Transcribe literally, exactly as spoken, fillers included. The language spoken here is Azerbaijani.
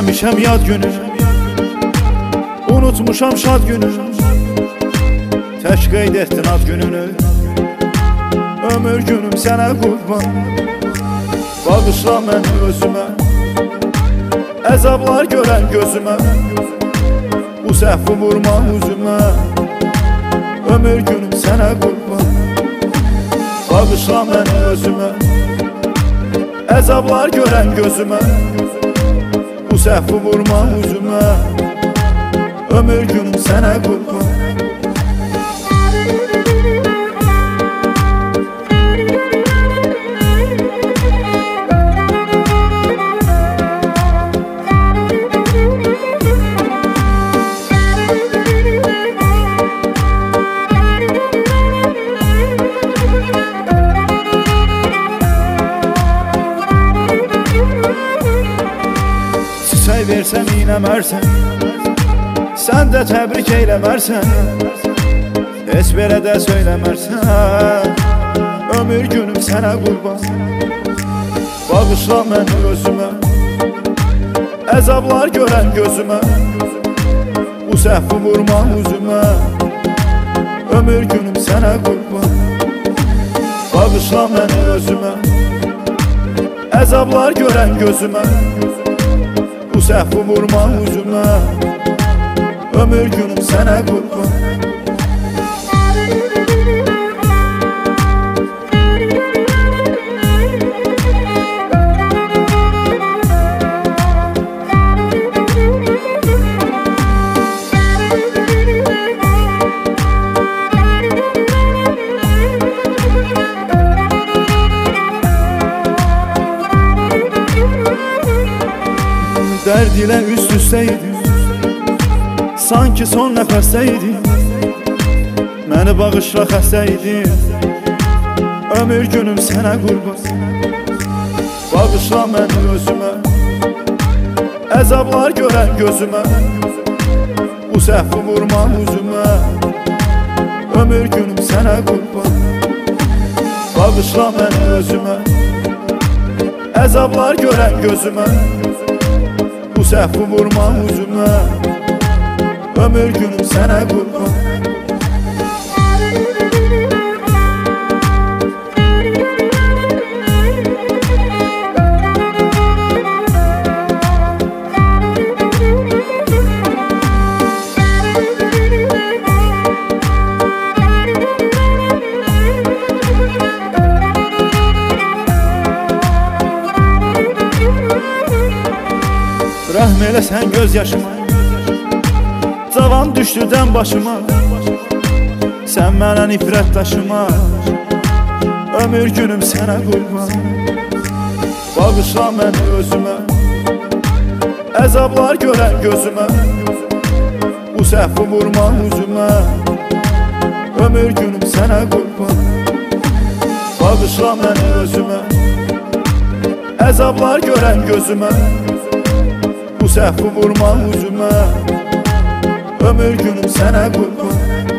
Eləmişəm yad günü, unutmuşam şad günü. Tək qeyd etdin ad gününü, ömür günüm sənə qurban. Bağışla məni özümə, əzablar görən gözümə. Bu səhvi vurma üzümə, ömür günüm sənə qurban. Bağışla məni özümə, əzablar görən gözümə. Bu səhvi vurma üzümə, ömür günüm sənə qurban. Çiçək versəm inəmərsən, sən də təbrik eyləmərsən. Heç belə də söyləmərsən, ömür günüm sənə qurban. Bağışla məni özümə, əzablar görən gözümə. Bu səhvi vurma üzümə, ömür günüm sənə qurban. Bağışla məni özümə, əzablar görən gözümə. Bu səhvi vurma üzümə, ömür günüm sənə qurban. Dərd ilə üst-üstə idi, sanki son nəfəsdə idi. Məni bağışla xəstə idi, ömür günüm sənə qurban. Bağışla məni özümə, əzablar görən gözümə. Bu səhvi vurma üzümə, ömür günüm sənə qurban. Bağışla məni özümə, əzablar görən gözümə. Bu səhvi vurma üzümə, ömür günüm sənə qurban. Rəhm eləsən göz yaşıma, cavan düşdüdən başıma. Sən mənə nifrət daşıma, ömür günüm sənə qurban. Bağışla məni özümə, əzablar görən gözümə. Bu səhvi vurma üzümə, ömür günüm sənə qurban. Bağışla məni özümə, əzablar görən gözümə. Bu səhvi vurma üzümə, ömür günüm sənə qurban.